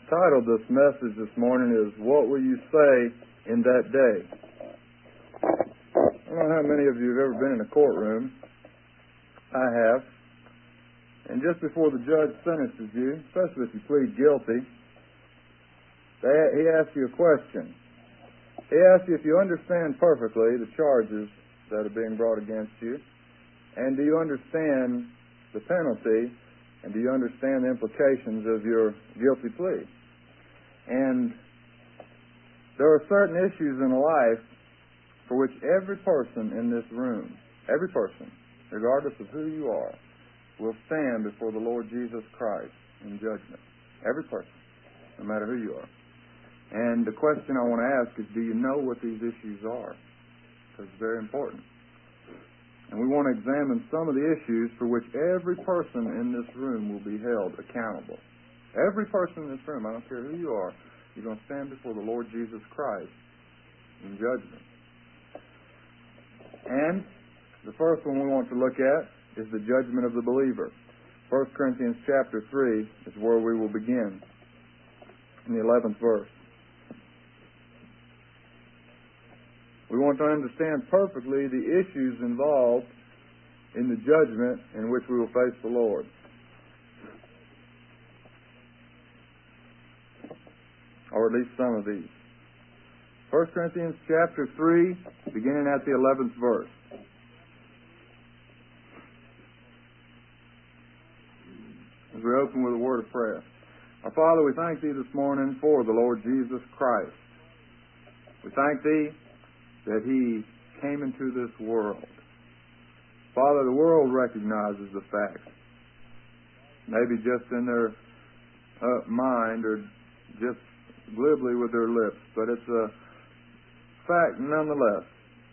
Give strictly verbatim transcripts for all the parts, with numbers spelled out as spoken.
titled this message this morning is, What Will You Say in That Day? I don't know how many of you have ever been in a courtroom. I have. And just before the judge sentences you, especially if you plead guilty, they, he asks you a question. He asks you if you understand perfectly the charges that are being brought against you, and do you understand the penalty, and do you understand the implications of your guilty plea? And there are certain issues in life for which every person in this room, every person, regardless of who you are, will stand before the Lord Jesus Christ in judgment. Every person, no matter who you are. And the question I want to ask is, do you know what these issues are? Because it's very important. And we want to examine some of the issues for which every person in this room will be held accountable. Every person in this room, I don't care who you are, you're going to stand before the Lord Jesus Christ in judgment. And the first one we want to look at is the judgment of the believer. First Corinthians chapter three is where we will begin, in the eleventh verse. We want to understand perfectly the issues involved in the judgment in which we will face the Lord. Or at least some of these. First Corinthians chapter three, beginning at the eleventh verse. As we open with a word of prayer. Our Father, we thank Thee this morning for the Lord Jesus Christ. We thank Thee that He came into this world. Father, the world recognizes the fact, maybe just in their uh, mind or just glibly with their lips, but it's a fact nonetheless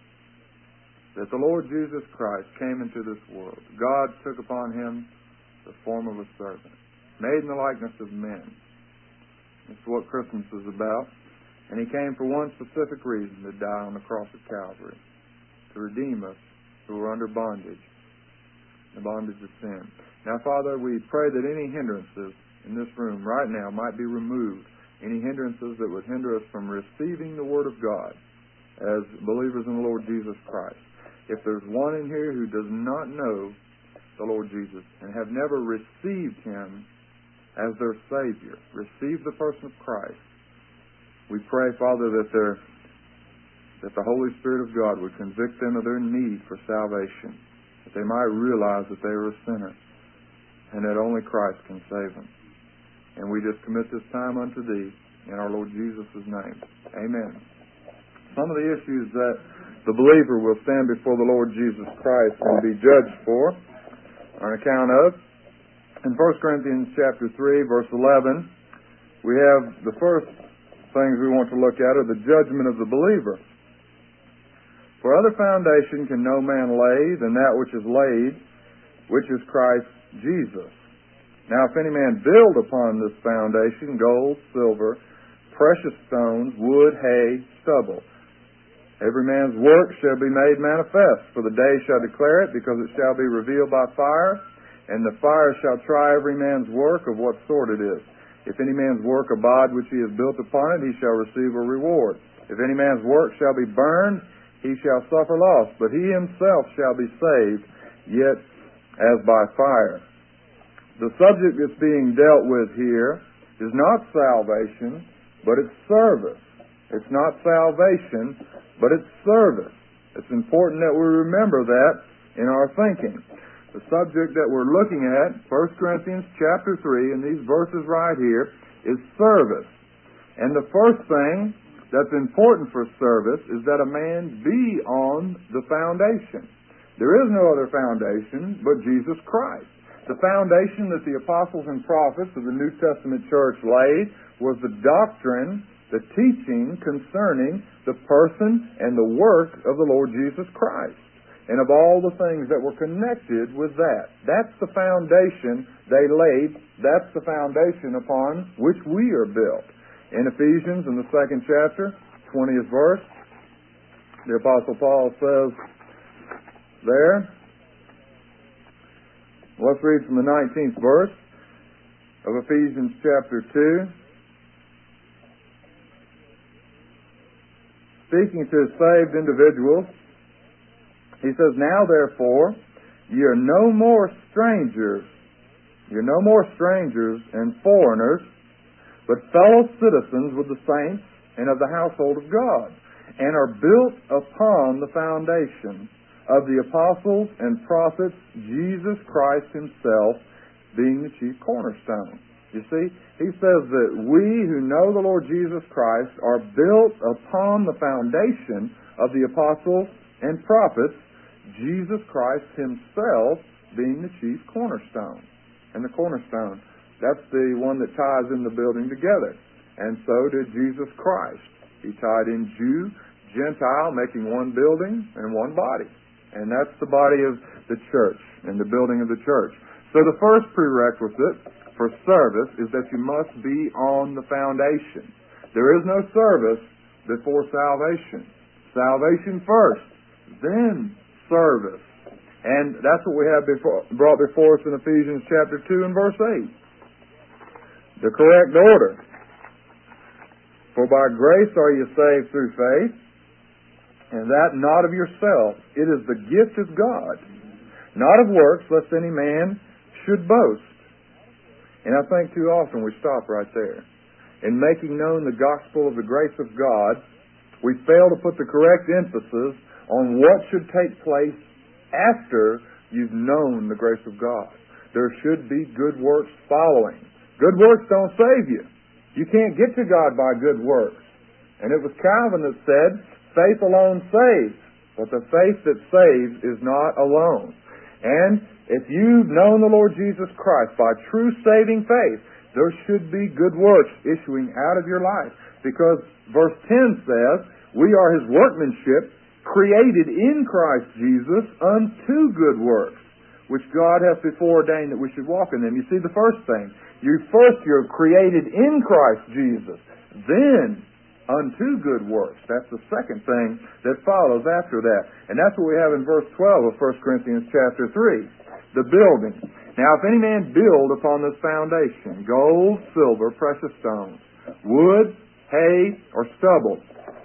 that the Lord Jesus Christ came into this world. God took upon Him the form of a servant, made in the likeness of men. That's what Christmas is about. And He came for one specific reason, to die on the cross of Calvary, to redeem us who are under bondage, the bondage of sin. Now, Father, we pray that any hindrances in this room right now might be removed, any hindrances that would hinder us from receiving the Word of God as believers in the Lord Jesus Christ. If there's one in here who does not know the Lord Jesus and have never received Him as their Savior, received the person of Christ, we pray, Father, that their, that the Holy Spirit of God would convict them of their need for salvation, that they might realize that they are a sinner and that only Christ can save them. And we just commit this time unto Thee in our Lord Jesus' name. Amen. Some of the issues that the believer will stand before the Lord Jesus Christ and be judged for on account of, in First Corinthians chapter three, verse eleven, we have the first things we want to look at are the judgment of the believer. For other foundation can no man lay than that which is laid, which is Christ Jesus. Now if any man build upon this foundation gold, silver, precious stones, wood, hay, stubble, every man's work shall be made manifest, for the day shall declare it, because it shall be revealed by fire, and the fire shall try every man's work of what sort it is. If any man's work abide which he has built upon it, he shall receive a reward. If any man's work shall be burned, he shall suffer loss, but he himself shall be saved, yet as by fire. The subject that's being dealt with here is not salvation, but it's service. It's not salvation, but it's service. It's important that we remember that in our thinking. The subject that we're looking at, First Corinthians chapter three, in these verses right here, is service. And the first thing that's important for service is that a man be on the foundation. There is no other foundation but Jesus Christ. The foundation that the apostles and prophets of the New Testament church laid was the doctrine, the teaching concerning the person and the work of the Lord Jesus Christ, and of all the things that were connected with that. That's the foundation they laid. That's the foundation upon which we are built. In Ephesians, in the second chapter, twentieth verse, the Apostle Paul says there, let's read from the nineteenth verse of Ephesians chapter two. speaking to saved individuals, he says, "Now therefore, ye are no more strangers, you're no more strangers and foreigners, but fellow citizens with the saints and of the household of God, and are built upon the foundation of the apostles and prophets, Jesus Christ himself being the chief cornerstone." You see, he says that we who know the Lord Jesus Christ are built upon the foundation of the apostles and prophets, Jesus Christ himself being the chief cornerstone. And the cornerstone, that's the one that ties in the building together. And so did Jesus Christ. He tied in Jew, Gentile, making one building and one body. And that's the body of the church and the building of the church. So the first prerequisite for service is that you must be on the foundation. There is no service before salvation. Salvation first, then service. And that's what we have before, brought before us in Ephesians chapter two and verse eight. The correct order. "For by grace are you saved through faith, and that not of yourself. It is the gift of God, not of works, lest any man should boast." And I think too often we stop right there. In making known the gospel of the grace of God, we fail to put the correct emphasis on what should take place after you've known the grace of God. There should be good works following. Good works don't save you. You can't get to God by good works. And it was Calvin that said, "Faith alone saves, but the faith that saves is not alone." And if you've known the Lord Jesus Christ by true saving faith, there should be good works issuing out of your life. Because verse ten says, "We are his workmanship, created in Christ Jesus unto good works, which God hath before ordained that we should walk in them." You see the first thing. You first you're created in Christ Jesus, then unto good works. That's the second thing that follows after that. And that's what we have in verse twelve of First Corinthians chapter three. The building. "Now if any man build upon this foundation, gold, silver, precious stones, wood, hay, or stubble."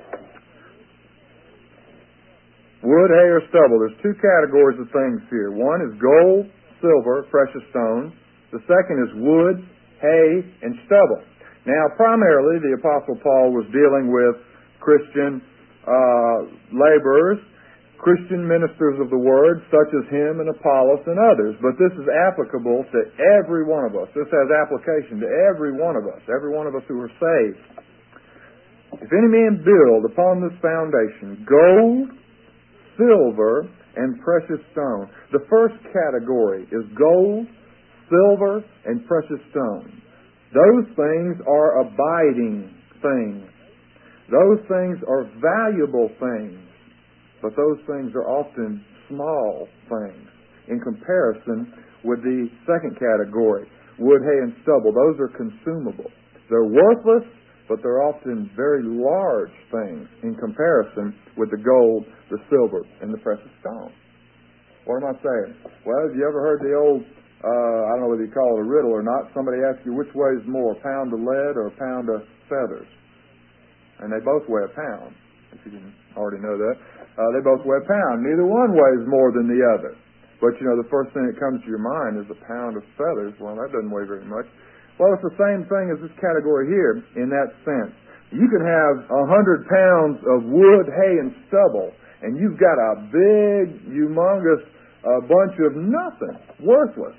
Wood, hay, or stubble. There's two categories of things here. One is gold, silver, precious stones. The second is wood, hay, and stubble. Now, primarily, the Apostle Paul was dealing with Christian uh, laborers, Christian ministers of the Word, such as him and Apollos and others. But this is applicable to every one of us. This has application to every one of us, every one of us who are saved. "If any man build upon this foundation gold, silver, and precious stone." The first category is gold, silver, and precious stone. Those things are abiding things. Those things are valuable things. But those things are often small things in comparison with the second category, wood, hay, and stubble. Those are consumable. They're worthless, but they're often very large things in comparison with the gold, the silver, and the precious stone. What am I saying? Well, have you ever heard the old, uh, I don't know whether you call it a riddle or not, somebody asks you which weighs more, a pound of lead or a pound of feathers? And they both weigh a pound, if you didn't already know that. Uh, they both weigh a pound. Neither one weighs more than the other. But, you know, the first thing that comes to your mind is a pound of feathers. Well, that doesn't weigh very much. Well, it's the same thing as this category here in that sense. You can have a hundred pounds of wood, hay, and stubble, and you've got a big, humongous uh, bunch of nothing, worthless.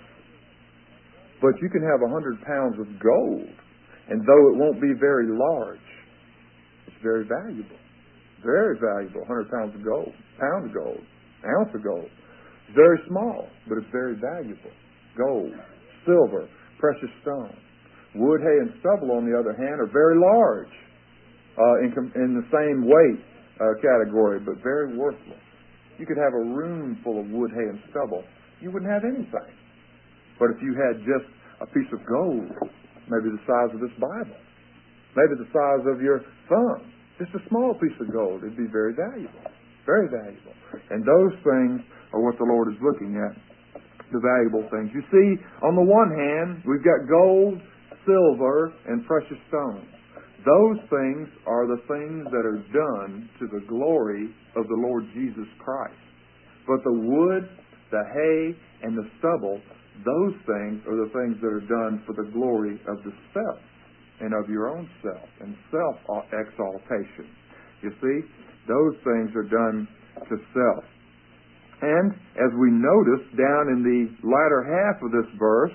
But you can have a hundred pounds of gold, and though it won't be very large, it's very valuable. Very valuable. A hundred pounds of gold, pound of gold, ounce of gold. It's very small, but it's very valuable. Gold, silver, precious stone. Wood, hay, and stubble, on the other hand, are very large uh, in, com- in the same weight uh, category, but very worthless. You could have a room full of wood, hay, and stubble. You wouldn't have anything. But if you had just a piece of gold, maybe the size of this Bible, maybe the size of your thumb, just a small piece of gold, it'd be very valuable. Very valuable. And those things are what the Lord is looking at, the valuable things. You see, on the one hand, we've got gold, silver, and precious stones. those things are the things that are done to the glory of the Lord Jesus Christ. But the wood, the hay, and the stubble, those things are the things that are done for the glory of the self and of your own self and self-exaltation. You see, those things are done to self. And as we notice down in the latter half of this verse,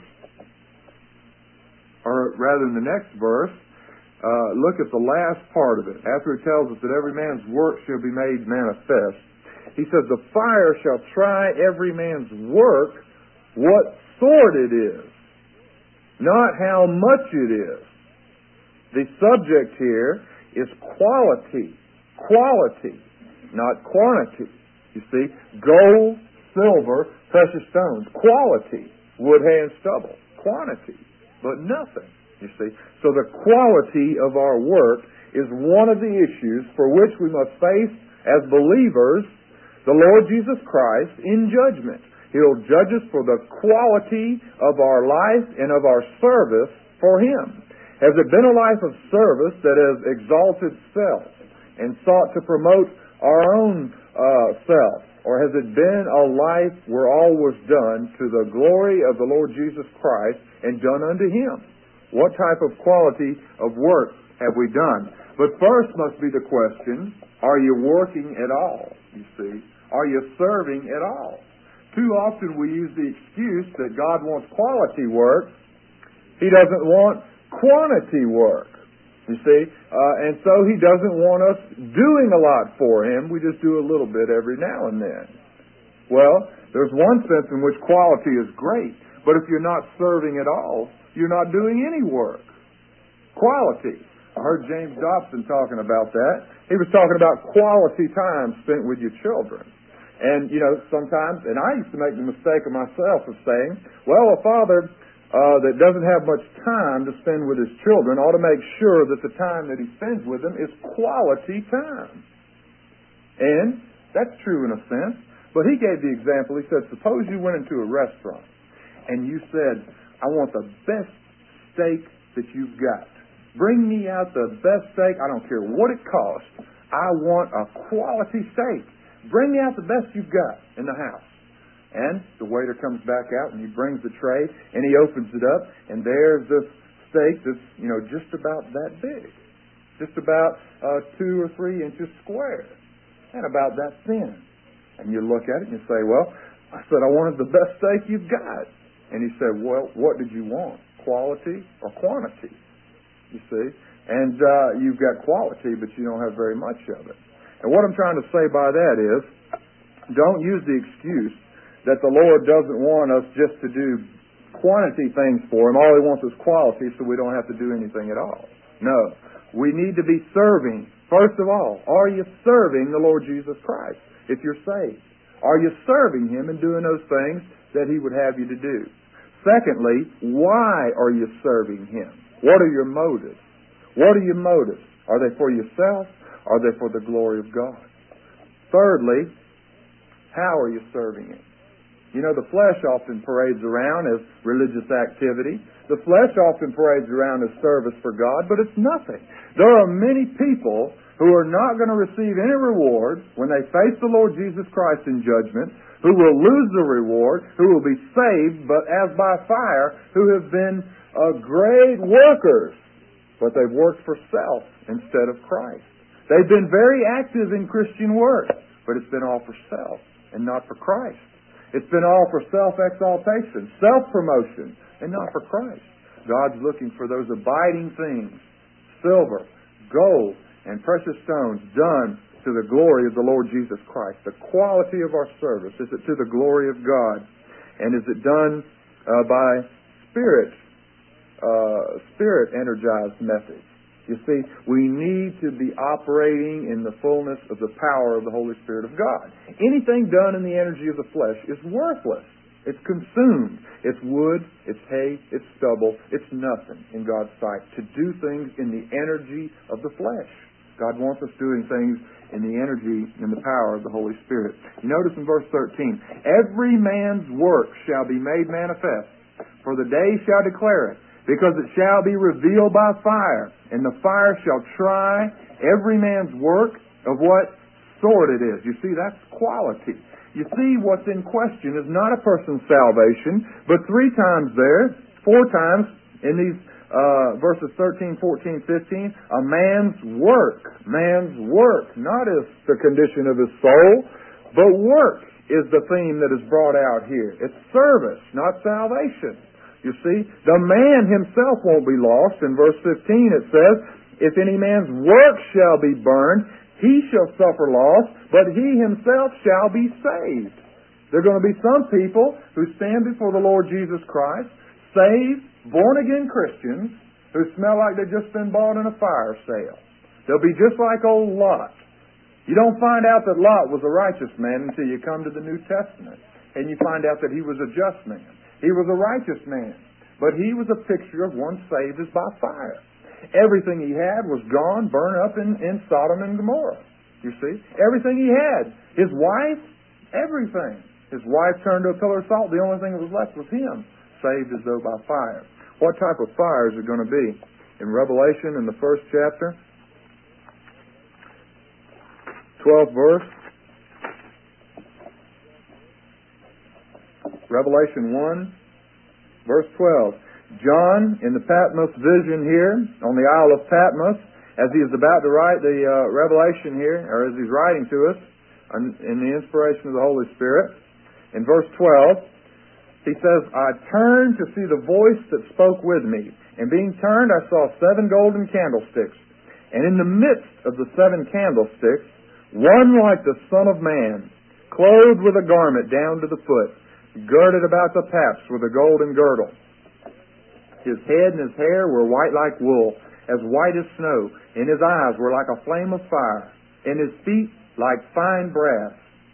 or rather in the next verse, uh, look at the last part of it. After it tells us that every man's work shall be made manifest, he says, the fire shall try every man's work, what sort it is, not how much it is. The subject here is quality. Quality, not quantity. You see, gold, silver, precious stones. Quality, wood, hay, and stubble. Quantity, but nothing. You see, so the quality of our work is one of the issues for which we must face as believers the Lord Jesus Christ in judgment. He'll judge us for the quality of our life and of our service for Him. Has it been a life of service that has exalted self and sought to promote our own uh, self? Or has it been a life where all was done to the glory of the Lord Jesus Christ and done unto Him? What type of quality of work have we done? But first must be the question, are you working at all? You see, are you serving at all? Too often we use the excuse that God wants quality work. He doesn't want quantity work. You see, uh, and so He doesn't want us doing a lot for Him. We just do a little bit every now and then. Well, there's one sense in which quality is great, but if you're not serving at all, you're not doing any work. Quality. I heard James Dobson talking about that. He was talking about quality time spent with your children. And, you know, sometimes, and I used to make the mistake of myself of saying, well, a father Uh, that doesn't have much time to spend with his children ought to make sure that the time that he spends with them is quality time. And that's true in a sense. But he gave the example. He said, suppose you went into a restaurant and you said, I want the best steak that you've got. Bring me out the best steak. I don't care what it costs. I want a quality steak. Bring me out the best you've got in the house. And the waiter comes back out and he brings the tray and he opens it up and there's this steak that's, you know, just about that big. Just about uh, two or three inches square and about that thin. And you look at it and you say, well, I said I wanted the best steak you've got. And he said, well, what did you want? Quality or quantity? You see? And uh, you've got quality, but you don't have very much of it. And what I'm trying to say by that is, don't use the excuse that the Lord doesn't want us just to do quantity things for Him. All He wants is quality, so we don't have to do anything at all. No. We need to be serving. First of all, are you serving the Lord Jesus Christ if you're saved? Are you serving Him and doing those things that He would have you to do? Secondly, why are you serving Him? What are your motives? What are your motives? Are they for yourself? Are they for the glory of God? Thirdly, how are you serving Him? You know, the flesh often parades around as religious activity. The flesh often parades around as service for God, but it's nothing. There are many people who are not going to receive any reward when they face the Lord Jesus Christ in judgment, who will lose the reward, who will be saved, but as by fire, who have been uh, great workers, but they've worked for self instead of Christ. They've been very active in Christian work, but it's been all for self and not for Christ. It's been all for self-exaltation, self-promotion, and not for Christ. God's looking for those abiding things, silver, gold, and precious stones done to the glory of the Lord Jesus Christ. The quality of our service, is it to the glory of God? And is it done uh, by Spirit, uh, Spirit-energized methods? You see, we need to be operating in the fullness of the power of the Holy Spirit of God. Anything done in the energy of the flesh is worthless. It's consumed. It's wood, it's hay, it's stubble. It's nothing in God's sight to do things in the energy of the flesh. God wants us doing things in the energy and the power of the Holy Spirit. You notice in verse thirteen, every man's work shall be made manifest, for the day shall declare it, Because it shall be revealed by fire, and the fire shall try every man's work of what sort it is. You see, that's quality. You see, what's in question is not a person's salvation, but three times there, four times in these uh, verses thirteen, fourteen, fifteen, a man's work. Man's work, not as the condition of his soul, but work is the theme that is brought out here. It's service, not salvation. You see, the man himself won't be lost. In verse fifteen it says, if any man's work shall be burned, he shall suffer loss, but he himself shall be saved. There are going to be some people who stand before the Lord Jesus Christ, saved, born-again Christians, who smell like they've just been bought in a fire sale. They'll be just like old Lot. You don't find out that Lot was a righteous man until you come to the New Testament, and you find out that he was a just man. He was a righteous man, but he was a picture of one saved as by fire. Everything he had was gone, burned up in, in Sodom and Gomorrah. You see? Everything he had. His wife, everything. His wife turned to a pillar of salt. The only thing that was left was him, saved as though by fire. What type of fire is it going to be? In Revelation, in the first chapter, twelfth verse, Revelation one, verse twelve. John, in the Patmos vision here, on the Isle of Patmos, as he is about to write the uh, Revelation here, or as he's writing to us, in the inspiration of the Holy Spirit, in verse twelve, he says, I turned to see the voice that spoke with me, and being turned I saw seven golden candlesticks, and in the midst of the seven candlesticks, one like the Son of Man, clothed with a garment down to the foot, girded about the paps with a golden girdle. His head and his hair were white like wool, as white as snow, and his eyes were like a flame of fire, and his feet like fine brass,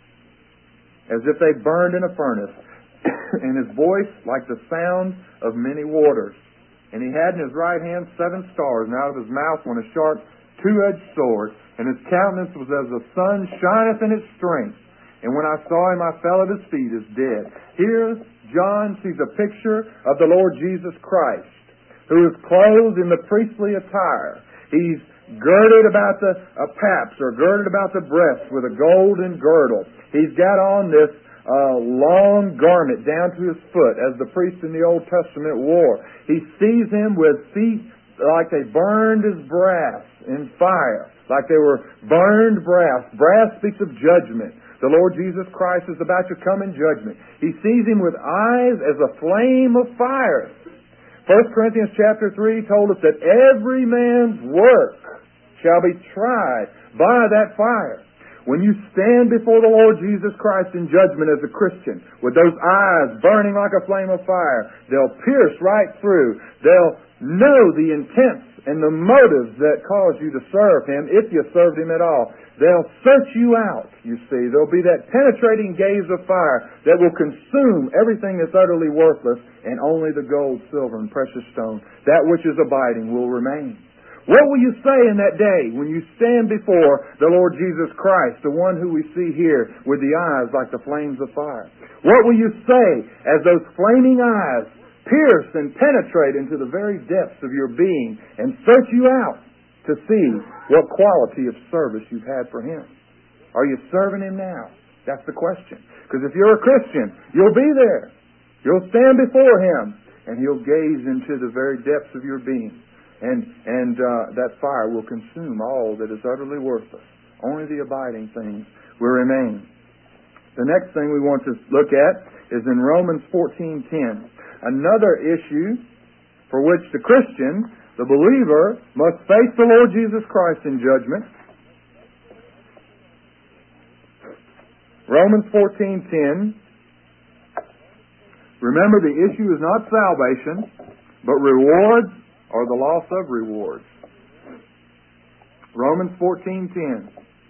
as if they burned in a furnace, and his voice like the sound of many waters. And he had in his right hand seven stars, and out of his mouth went a sharp two-edged sword, and his countenance was as the sun shineth in its strength. And when I saw him, I fell at his feet as dead. Here, John sees a picture of the Lord Jesus Christ, who is clothed in the priestly attire. He's girded about the uh, paps, or girded about the breast with a golden girdle. He's got on this uh, long garment down to his foot, as the priests in the Old Testament wore. He sees him with feet like they burned as brass in fire, like they were burned brass. Brass speaks of judgment. The Lord Jesus Christ is about to come in judgment. He sees him with eyes as a flame of fire. First Corinthians chapter three told us that every man's work shall be tried by that fire. When you stand before the Lord Jesus Christ in judgment as a Christian, with those eyes burning like a flame of fire, they'll pierce right through. They'll know the intents and the motives that cause you to serve Him, if you served Him at all. They'll search you out, you see. There'll be that penetrating gaze of fire that will consume everything that's utterly worthless, and only the gold, silver, and precious stone, that which is abiding, will remain. What will you say in that day when you stand before the Lord Jesus Christ, the one who we see here with the eyes like the flames of fire? What will you say as those flaming eyes pierce and penetrate into the very depths of your being and search you out to see what quality of service you've had for Him? Are you serving Him now? That's the question. Because if you're a Christian, you'll be there. You'll stand before Him, and He'll gaze into the very depths of your being. And and uh, that fire will consume all that is utterly worthless. Only the abiding things will remain. The next thing we want to look at is in Romans fourteen ten. Another issue for which the Christian, the believer, must face the Lord Jesus Christ in judgment. Romans fourteen ten. Remember, the issue is not salvation, but rewards or the loss of rewards. Romans fourteen ten.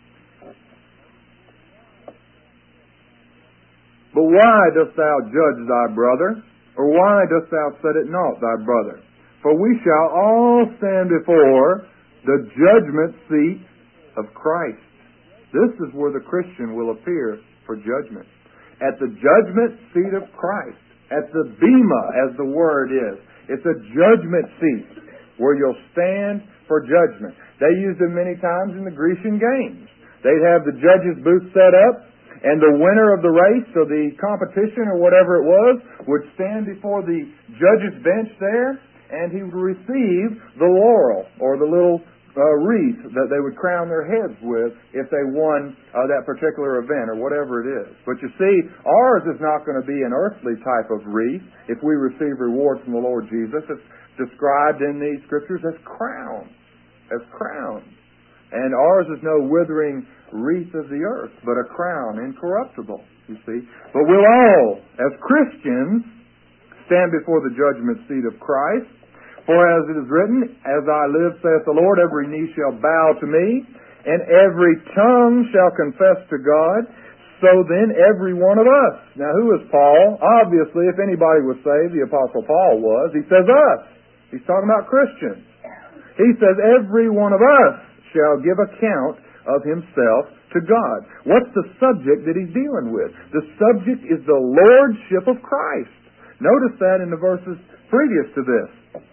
But why dost thou judge thy brother? Or why dost thou set at naught thy brother? For we shall all stand before the judgment seat of Christ. This is where the Christian will appear for judgment. At the judgment seat of Christ. At the bema, as the word is. It's a judgment seat where you'll stand for judgment. They used it many times in the Grecian games. They'd have the judges' booth set up, and the winner of the race or the competition or whatever it was would stand before the judge's bench there, and he would receive the laurel or the little uh, wreath that they would crown their heads with if they won uh, that particular event or whatever it is. But you see, ours is not going to be an earthly type of wreath if we receive reward from the Lord Jesus. It's described in the Scriptures as crowns, as crowns. And ours is no withering wreath of the earth, but a crown, incorruptible, you see. But we'll all, as Christians, stand before the judgment seat of Christ. For as it is written, as I live, saith the Lord, every knee shall bow to me, and every tongue shall confess to God. So then every one of us. Now who is Paul? Obviously, if anybody was saved, the Apostle Paul was. He says us. He's talking about Christians. He says every one of us shall give account of himself to God. What's the subject that he's dealing with? The subject is the lordship of Christ. Notice that in the verses previous to this.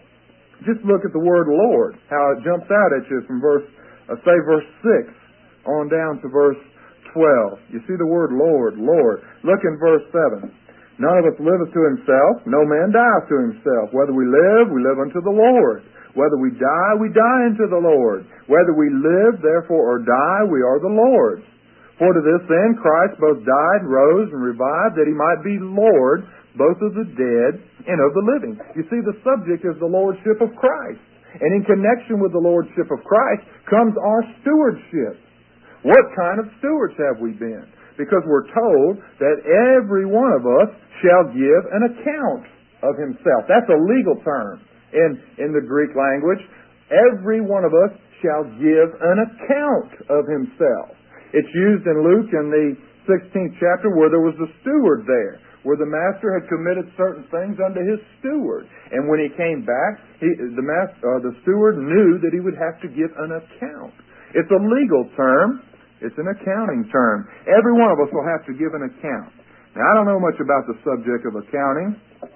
Just look at the word Lord, how it jumps out at you from verse, uh, say verse six on down to verse twelve. You see the word Lord, Lord. Look in verse seven. None of us liveth to himself, no man dieth to himself. Whether we live, we live unto the Lord. Whether we die, we die unto the Lord. Whether we live, therefore, or die, we are the Lord's. For to this end Christ both died, rose, and revived, that he might be Lord, both of the dead and of the living. You see, the subject is the lordship of Christ. And in connection with the lordship of Christ comes our stewardship. What kind of stewards have we been? Because we're told that every one of us shall give an account of himself. That's a legal term. In, in the Greek language, every one of us shall give an account of himself. It's used in Luke in the sixteenth chapter where there was a steward there, where the master had committed certain things unto his steward. And when he came back, he, the, master, uh, the steward knew that he would have to give an account. It's a legal term. It's an accounting term. Every one of us will have to give an account. Now, I don't know much about the subject of accounting,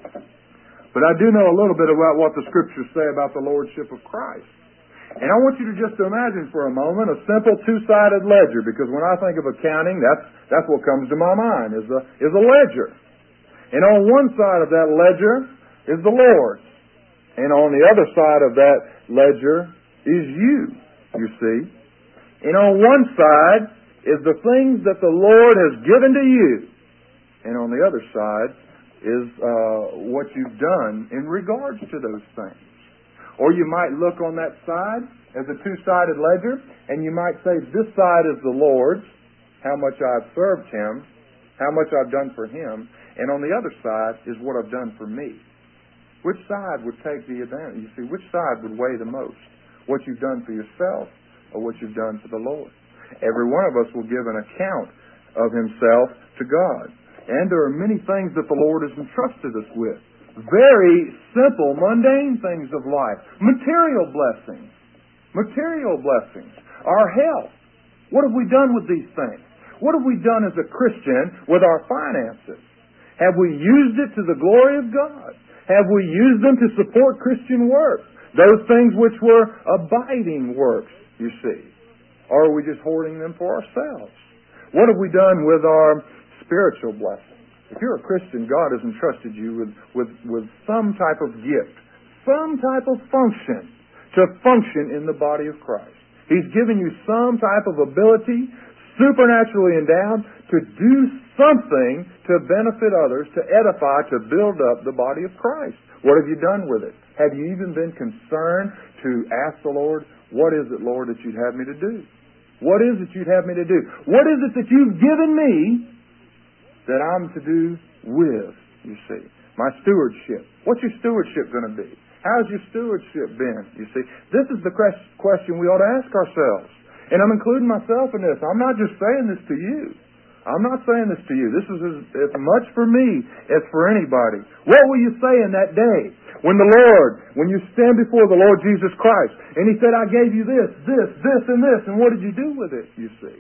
but I do know a little bit about what the Scriptures say about the lordship of Christ. And I want you to just imagine for a moment a simple two-sided ledger, because when I think of accounting, that's that's what comes to my mind, is a, is a ledger. And on one side of that ledger is the Lord. And on the other side of that ledger is you, you see. And on one side is the things that the Lord has given to you. And on the other side is uh, what you've done in regards to those things. Or you might look on that side as a two-sided ledger, and you might say, this side is the Lord's, how much I've served Him, how much I've done for Him, and on the other side is what I've done for me. Which side would take the advantage? You see, which side would weigh the most? What you've done for yourself or what you've done for the Lord? Every one of us will give an account of himself to God. And there are many things that the Lord has entrusted us with. Very simple, mundane things of life. Material blessings. Material blessings. Our health. What have we done with these things? What have we done as a Christian with our finances? Have we used it to the glory of God? Have we used them to support Christian work? Those things which were abiding works, you see. Or are we just hoarding them for ourselves? What have we done with our spiritual blessing? If you're a Christian, God has entrusted you with, with, with some type of gift, some type of function to function in the body of Christ. He's given you some type of ability, supernaturally endowed, to do something to benefit others, to edify, to build up the body of Christ. What have you done with it? Have you even been concerned to ask the Lord, what is it, Lord, that you'd have me to do? What is it you'd have me to do? What is it that you've given me that I'm to do with, you see? My stewardship. What's your stewardship going to be? How's your stewardship been, you see? This is the question we ought to ask ourselves. And I'm including myself in this. I'm not just saying this to you. I'm not saying this to you. This is as, as much for me as for anybody. What will you say in that day when the Lord, when you stand before the Lord Jesus Christ, and He said, I gave you this, this, this, and this, and what did you do with it, you see?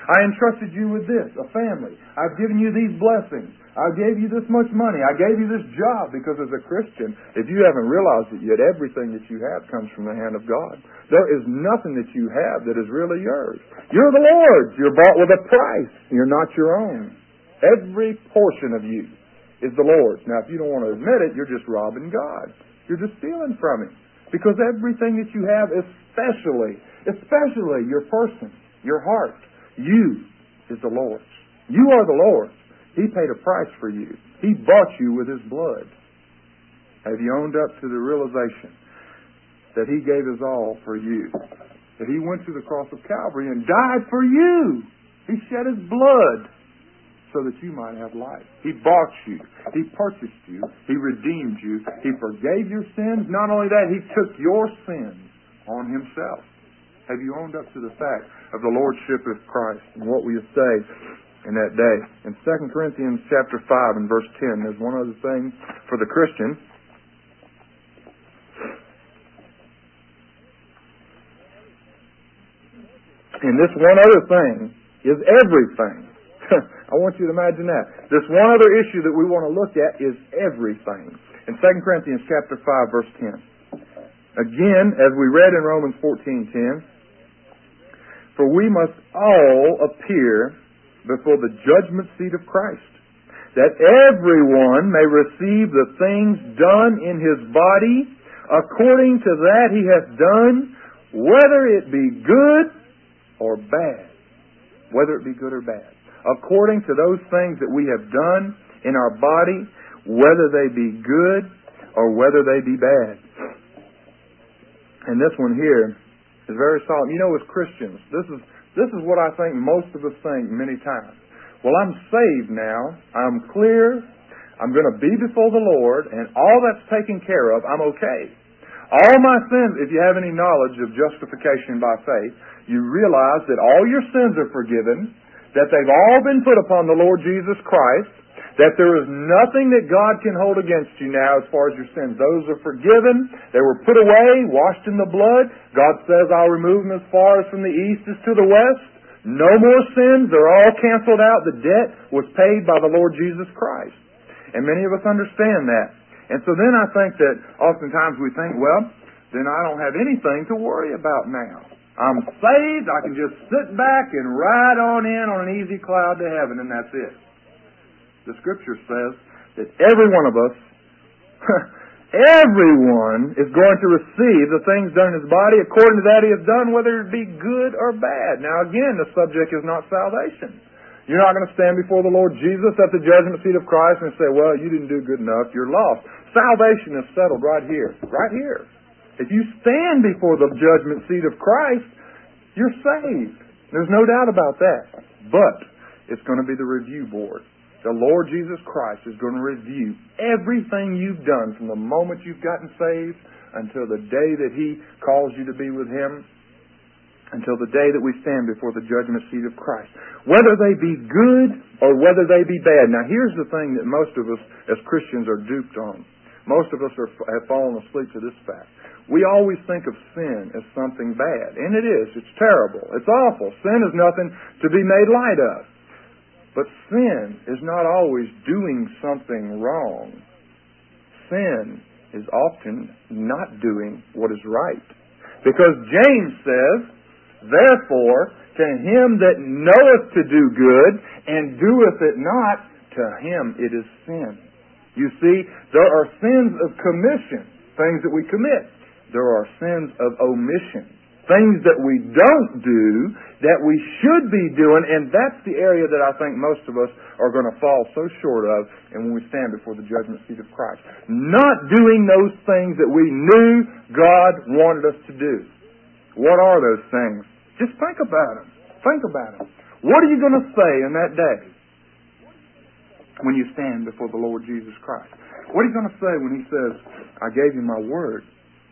I entrusted you with this, a family. I've given you these blessings. I gave you this much money. I gave you this job. Because as a Christian, if you haven't realized it yet, everything that you have comes from the hand of God. There is nothing that you have that is really yours. You're the Lord's. You're bought with a price. You're not your own. Every portion of you is the Lord's. Now, if you don't want to admit it, you're just robbing God. You're just stealing from Him. Because everything that you have, especially, especially your person, your heart, you is the Lord's. You are the Lord's. He paid a price for you. He bought you with His blood. Have you owned up to the realization that He gave His all for you? That He went to the cross of Calvary and died for you. He shed His blood so that you might have life. He bought you. He purchased you. He redeemed you. He forgave your sins. Not only that, He took your sins on Himself. Have you owned up to the fact of the Lordship of Christ? And what will you say in that day? In Second Corinthians chapter five and verse ten, there's one other thing for the Christian. And this one other thing is everything. I want you to imagine that. This one other issue that we want to look at is everything. In Second Corinthians chapter five, verse ten. Again, as we read in Romans fourteen ten, for we must all appear before the judgment seat of Christ, that everyone may receive the things done in his body according to that he hath done, whether it be good or bad. Whether it be good or bad. According to those things that we have done in our body, whether they be good or whether they be bad. And this one here is very solemn. You know, as Christians, this is this is what I think most of us think many times. Well, I'm saved now. I'm clear. I'm going to be before the Lord, and all that's taken care of, I'm okay. All my sins, if you have any knowledge of justification by faith, you realize that all your sins are forgiven, that they've all been put upon the Lord Jesus Christ, that there is nothing that God can hold against you now as far as your sins. Those are forgiven. They were put away, washed in the blood. God says, I'll remove them as far as from the east as to the west. No more sins. They're all canceled out. The debt was paid by the Lord Jesus Christ. And many of us understand that. And so then I think that oftentimes we think, well, then I don't have anything to worry about now. I'm saved. I can just sit back and ride on in on an easy cloud to heaven, and that's it. The Scripture says that every one of us, everyone is going to receive the things done in his body according to that he has done, whether it be good or bad. Now again, the subject is not salvation. You're not going to stand before the Lord Jesus at the judgment seat of Christ and say, well, you didn't do good enough, you're lost. Salvation is settled right here, right here. If you stand before the judgment seat of Christ, you're saved. There's no doubt about that. But it's going to be the review board. The Lord Jesus Christ is going to review everything you've done from the moment you've gotten saved until the day that He calls you to be with Him, until the day that we stand before the judgment seat of Christ. Whether they be good or whether they be bad. Now here's the thing that most of us as Christians are duped on. Most of us are, have fallen asleep to this fact. We always think of sin as something bad. And it is. It's terrible. It's awful. Sin is nothing to be made light of. But sin is not always doing something wrong. Sin is often not doing what is right. Because James says, therefore, to him that knoweth to do good and doeth it not, to him it is sin. You see, there are sins of commission, things that we commit. There are sins of omission, things that we don't do that we should be doing, and that's the area that I think most of us are going to fall so short of and when we stand before the judgment seat of Christ. Not doing those things that we knew God wanted us to do. What are those things? Just think about them. Think about them. What are you going to say in that day when you stand before the Lord Jesus Christ? What are you going to say when He says, I gave you my word?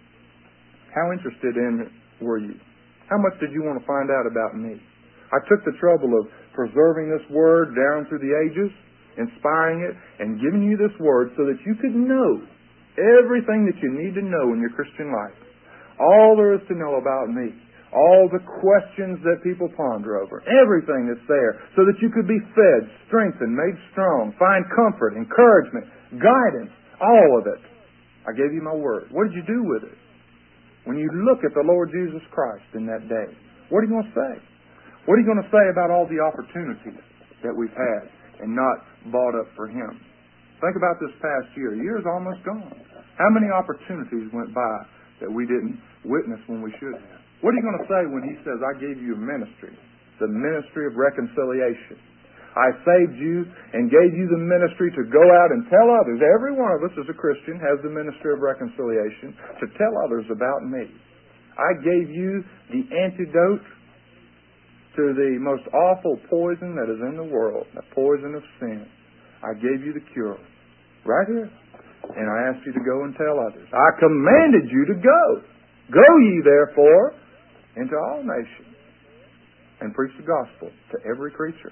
How interested in it were you? How much did you want to find out about me? I took the trouble of preserving this word down through the ages, inspiring it, and giving you this word so that you could know everything that you need to know in your Christian life. All there is to know about me. all the questions that people ponder over, everything that's there, so that you could be fed, strengthened, made strong, find comfort, encouragement, guidance, all of it. I gave you my word. What did you do with it? When you look at the Lord Jesus Christ in that day, what are you going to say? What are you going to say about all the opportunities that we've had and not bought up for Him? Think about this past year. A year's almost gone. How many opportunities went by that we didn't witness when we should have? What are you going to say when He says, I gave you a ministry, the ministry of reconciliation? I saved you and gave you the ministry to go out and tell others. Every one of us as a Christian has the ministry of reconciliation to tell others about me. I gave you the antidote to the most awful poison that is in the world, the poison of sin. I gave you the cure. Right here. And I asked you to go and tell others. I commanded you to go. Go ye therefore into all nations and preach the gospel to every creature.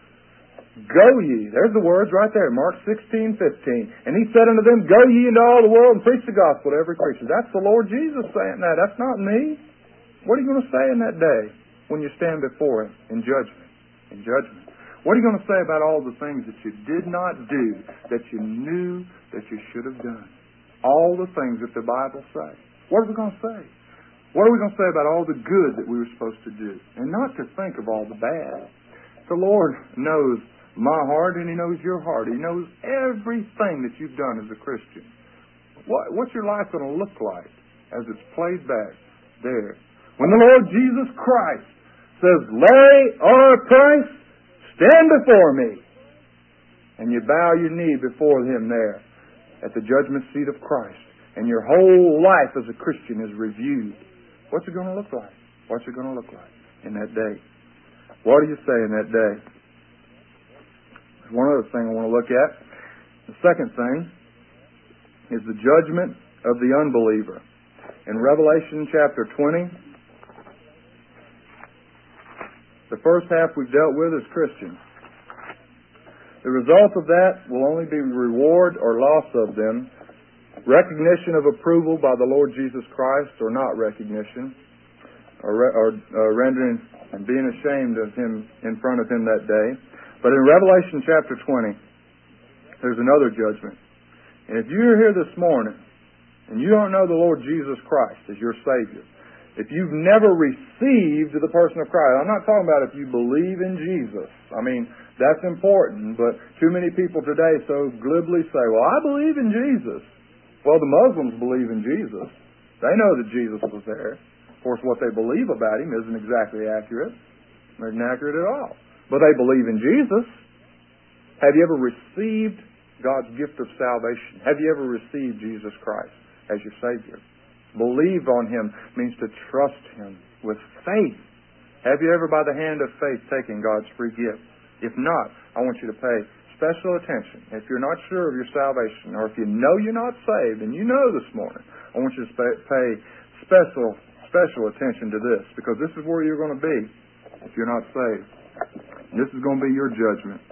Go ye. There's the words right there. Mark sixteen fifteen. And He said unto them, go ye into all the world and preach the gospel to every creature. That's the Lord Jesus saying that. That's not me. What are you going to say in that day when you stand before Him in judgment? In judgment. What are you going to say about all the things that you did not do, that you knew that you should have done? All the things that the Bible says. What are we going to say? What are we going to say about all the good that we were supposed to do? And not to think of all the bad. The Lord knows my heart and He knows your heart. He knows everything that you've done as a Christian. What, what's your life going to look like as it's played back there? When the Lord Jesus Christ says, lay or Christ, stand before me. And you bow your knee before Him there at the judgment seat of Christ. And your whole life as a Christian is reviewed. What's it going to look like? What's it going to look like in that day? What do you say in that day? There's one other thing I want to look at. The second thing is the judgment of the unbeliever. In Revelation chapter twenty, the first half we've dealt with is Christians. The result of that will only be reward or loss of them, recognition of approval by the Lord Jesus Christ or not recognition, or, re- or uh, rendering and being ashamed of Him in front of Him that day. But in Revelation chapter twenty, there's another judgment. And if you're here this morning and you don't know the Lord Jesus Christ as your Savior, if you've never received the person of Christ, I'm not talking about if you believe in Jesus. I mean, that's important, but too many people today so glibly say, well, I believe in Jesus. Well, the Muslims believe in Jesus. They know that Jesus was there. Of course, what they believe about Him isn't exactly accurate. It isn't accurate at all. But they believe in Jesus. Have you ever received God's gift of salvation? Have you ever received Jesus Christ as your Savior? Believe on Him means to trust Him with faith. Have you ever by the hand of faith taken God's free gift? If not, I want you to pay special attention. If you're not sure of your salvation, or if you know you're not saved, and you know this morning, I want you to pay special, special attention to this, because this is where you're going to be if you're not saved. This is going to be your judgment.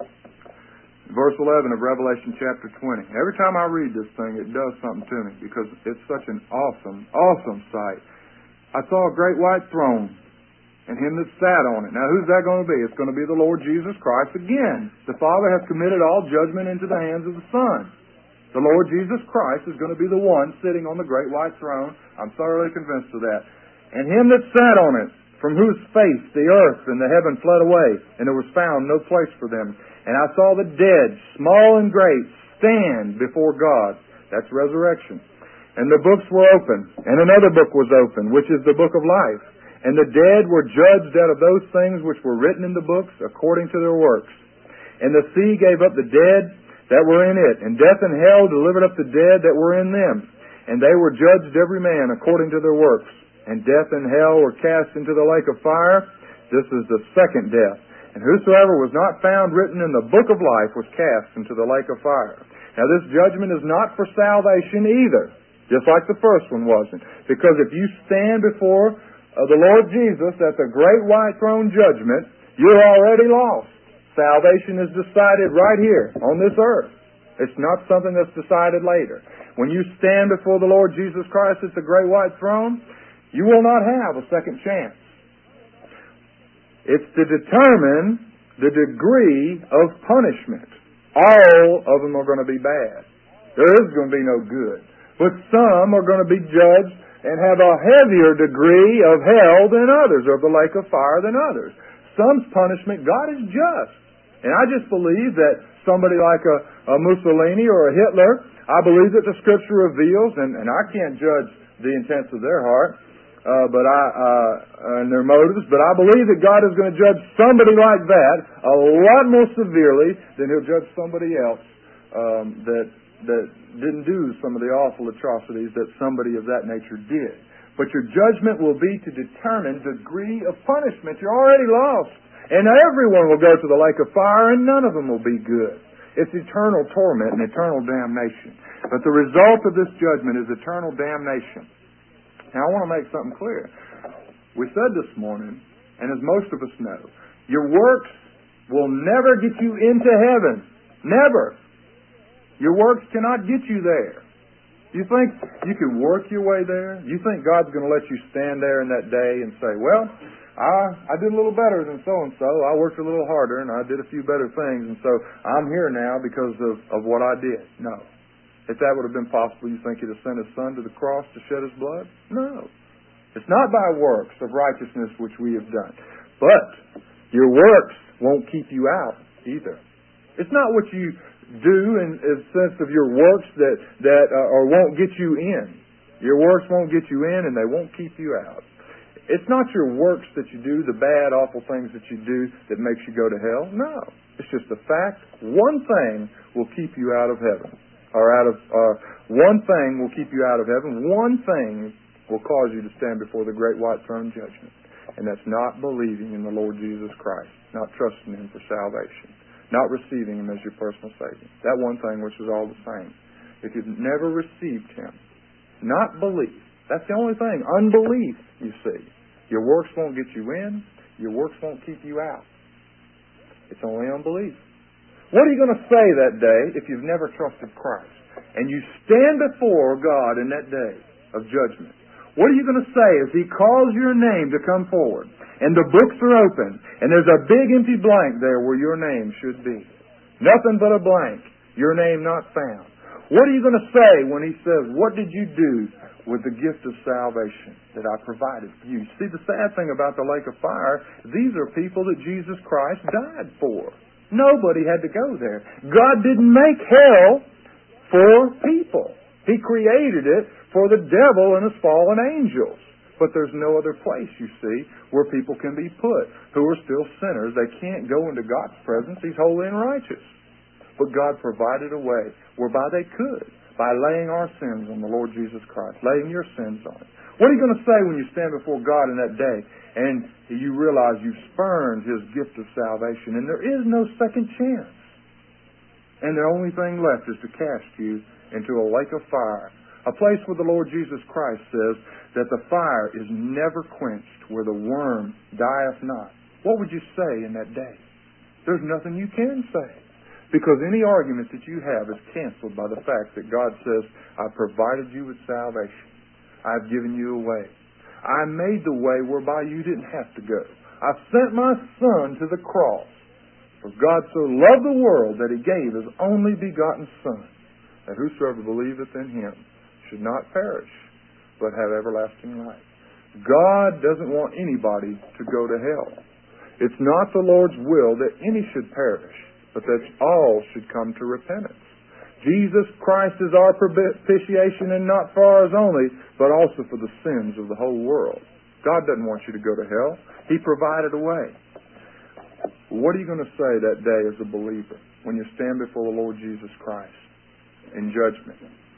Verse eleven of Revelation chapter twenty. Every time I read this thing, it does something to me because it's such an awesome, awesome sight. I saw a great white throne and Him that sat on it. Now, who's that going to be? It's going to be the Lord Jesus Christ again. The Father has committed all judgment into the hands of the Son. The Lord Jesus Christ is going to be the one sitting on the great white throne. I'm thoroughly convinced of that. And Him that sat on it, from whose face the earth and the heaven fled away, and there was found no place for them. And I saw the dead, small and great, stand before God. That's resurrection. And the books were open, and another book was open, which is the book of life. And the dead were judged out of those things which were written in the books according to their works. And the sea gave up the dead that were in it, and death and hell delivered up the dead that were in them. And they were judged every man according to their works. And death and hell were cast into the lake of fire. This is the second death. And whosoever was not found written in the book of life was cast into the lake of fire. Now this judgment is not for salvation either, just like the first one wasn't. Because if you stand before uh, the Lord Jesus at the great white throne judgment, you're already lost. Salvation is decided right here on this earth. It's not something that's decided later. When you stand before the Lord Jesus Christ at the great white throne, You will not have a second chance. It's to determine the degree of punishment. All of them are going to be bad. There is going to be no good. But some are going to be judged and have a heavier degree of hell than others, or of the lake of fire than others. Some's punishment, God is just. And I just believe that somebody like a, a Mussolini or a Hitler, I believe that the Scripture reveals, and, and I can't judge the intents of their heart, uh, but I uh, and their motives, but I believe that God is going to judge somebody like that a lot more severely than He'll judge somebody else um, that that didn't do some of the awful atrocities that somebody of that nature did. But your judgment will be to determine degree of punishment. You're already lost. And everyone will go to the lake of fire, and none of them will be good. It's eternal torment and eternal damnation. But the result of this judgment is eternal damnation. Now, I want to make something clear. We said this morning, and as most of us know, your works will never get you into heaven. Never. Your works cannot get you there. You think you can work your way there? You think God's going to let you stand there in that day and say, well, I, I did a little better than so-and-so. I worked a little harder, and I did a few better things, and so I'm here now because of, of what I did. No. If that would have been possible, you think He'd have sent His Son to the cross to shed His blood? No. It's not by works of righteousness which we have done. But your works won't keep you out either. It's not what you do in the sense of your works that, that uh, or won't get you in. Your works won't get you in, and they won't keep you out. It's not your works that you do, the bad, awful things that you do, that makes you go to hell. No. It's just the fact one thing will keep you out of heaven. Or out of uh, one thing will keep you out of heaven. One thing will cause you to stand before the great white throne judgment. And that's not believing in the Lord Jesus Christ. Not trusting Him for salvation. Not receiving Him as your personal Savior. That one thing which is all the same. If you've never received Him, not belief. That's the only thing. Unbelief, you see. Your works won't get you in. Your works won't keep you out. It's only unbelief. What are you going to say that day if you've never trusted Christ? And you stand before God in that day of judgment. What are you going to say as He calls your name to come forward? And the books are open. And there's a big empty blank there where your name should be. Nothing but a blank. Your name not found. What are you going to say when He says, what did you do with the gift of salvation that I provided for you? See, the sad thing about the lake of fire, these are people that Jesus Christ died for. Nobody had to go there. God didn't make hell for people. He created it for the devil and his fallen angels. But there's no other place, you see, where people can be put who are still sinners. They can't go into God's presence. He's holy and righteous. But God provided a way whereby they could, by laying our sins on the Lord Jesus Christ, laying your sins on it. What are you going to say when you stand before God in that day and you realize you've spurned His gift of salvation and there is no second chance? And the only thing left is to cast you into a lake of fire, a place where the Lord Jesus Christ says that the fire is never quenched, where the worm dieth not. What would you say in that day? There's nothing you can say. Because any argument that you have is canceled by the fact that God says, I provided you with salvation. I've given you a way. I made the way whereby you didn't have to go. I sent my Son to the cross. For God so loved the world that He gave His only begotten Son, that whosoever believeth in Him should not perish, but have everlasting life. God doesn't want anybody to go to hell. It's not the Lord's will that any should perish, but that all should come to repentance. Jesus Christ is our propitiation, and not for ours only, but also for the sins of the whole world. God doesn't want you to go to hell. He provided a way. What are you going to say that day as a believer when you stand before the Lord Jesus Christ in judgment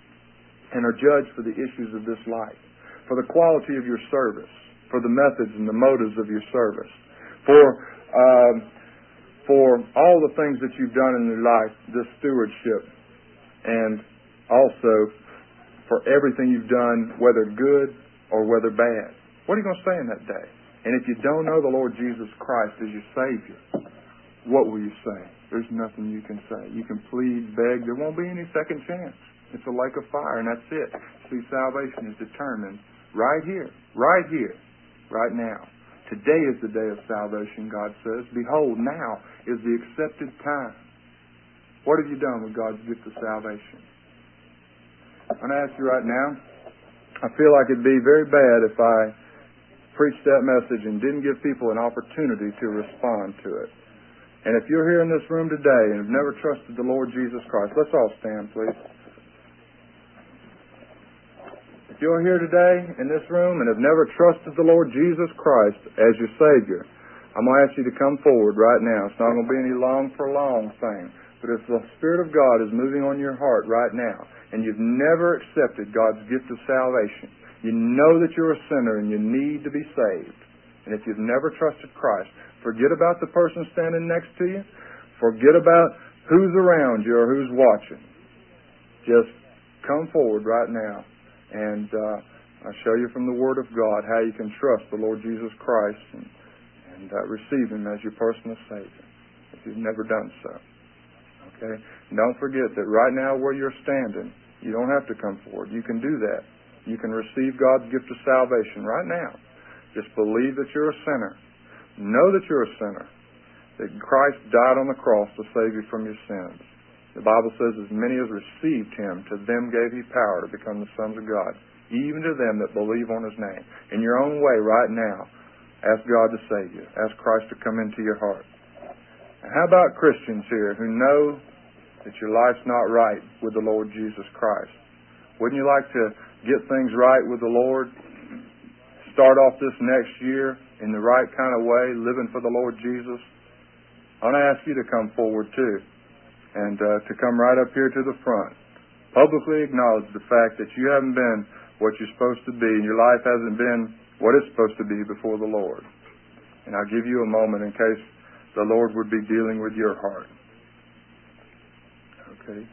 and are judged for the issues of this life, for the quality of your service, for the methods and the motives of your service, for um, for all the things that you've done in your life, this stewardship, and also for everything you've done, whether good or whether bad? What are you going to say in that day? And if you don't know the Lord Jesus Christ as your Savior, what will you say? There's nothing you can say. You can plead, beg. There won't be any second chance. It's a lake of fire, and that's it. See, salvation is determined right here, right here, right now. Today is the day of salvation, God says. Behold, now is the accepted time. What have you done with God's gift of salvation? I'm going to ask you right now, I feel like it'd be very bad if I preached that message and didn't give people an opportunity to respond to it. And if you're here in this room today and have never trusted the Lord Jesus Christ, let's all stand, please. If you're here today in this room and have never trusted the Lord Jesus Christ as your Savior, I'm going to ask you to come forward right now. It's not going to be any long for long thing. But if the Spirit of God is moving on your heart right now, and you've never accepted God's gift of salvation, you know that you're a sinner and you need to be saved. And if you've never trusted Christ, forget about the person standing next to you. Forget about who's around you or who's watching. Just come forward right now, and uh, I'll show you from the Word of God how you can trust the Lord Jesus Christ and, and uh, receive Him as your personal Savior if you've never done so. Okay? And don't forget that right now where you're standing, you don't have to come forward. You can do that. You can receive God's gift of salvation right now. Just believe that you're a sinner. Know that you're a sinner. That Christ died on the cross to save you from your sins. The Bible says, as many as received Him, to them gave He power to become the sons of God, even to them that believe on His name. In your own way right now, ask God to save you. Ask Christ to come into your heart. And how about Christians here who know that your life's not right with the Lord Jesus Christ? Wouldn't you like to get things right with the Lord? Start off this next year in the right kind of way, living for the Lord Jesus? I want to ask you to come forward too, and uh, to come right up here to the front. Publicly acknowledge the fact that you haven't been what you're supposed to be, and your life hasn't been what it's supposed to be before the Lord. And I'll give you a moment in case the Lord would be dealing with your heart. Okay.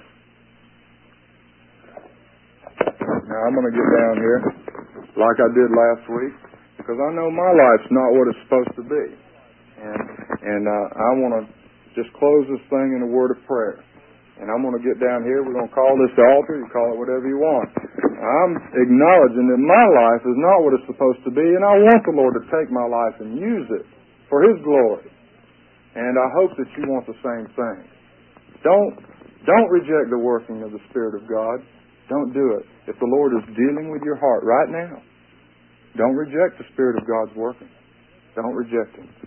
Now I'm going to get down here like I did last week, because I know my life's not what it's supposed to be. And and uh, I want to just close this thing in a word of prayer. And I'm going to get down here. We're going to call this the altar. You call it whatever you want. I'm acknowledging that my life is not what it's supposed to be, and I want the Lord to take my life and use it for His glory. And I hope that you want the same thing. Don't don't reject the working of the Spirit of God. Don't do it. If the Lord is dealing with your heart right now, don't reject the Spirit of God's working. Don't reject Him.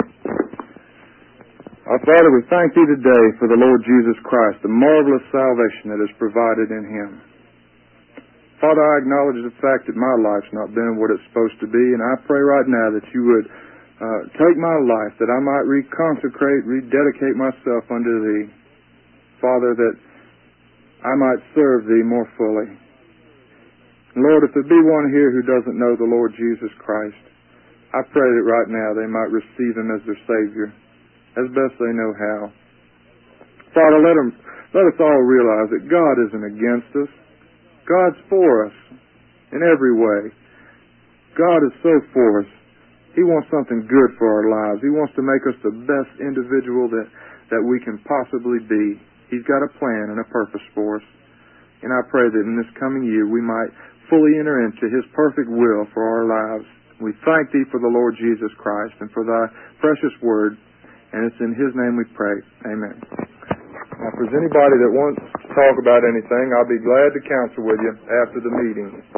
Our Father, we thank Thee today for the Lord Jesus Christ, the marvelous salvation that is provided in Him. Father, I acknowledge the fact that my life's not been what it's supposed to be, and I pray right now that You would uh, take my life, that I might reconsecrate, rededicate myself unto Thee. Father, that I might serve Thee more fully. Lord, if there be one here who doesn't know the Lord Jesus Christ, I pray that right now they might receive Him as their Savior, as best they know how. Father, let them, let us all realize that God isn't against us. God's for us in every way. God is so for us. He wants something good for our lives. He wants to make us the best individual that, that we can possibly be. He's got a plan and a purpose for us. And I pray that in this coming year we might fully enter into His perfect will for our lives. We thank Thee for the Lord Jesus Christ and for Thy precious word. And it's in His name we pray. Amen. Now, if there's anybody that wants to talk about anything, I'll be glad to counsel with you after the meeting.